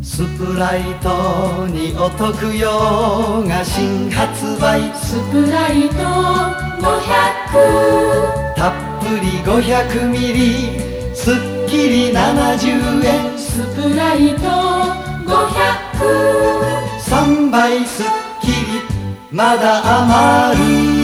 スプライトにお得用が新発売。 スプライト500、 たっぷり500ミリ、すっきり70円。 スプライト500、 3倍すっきりまだ余る。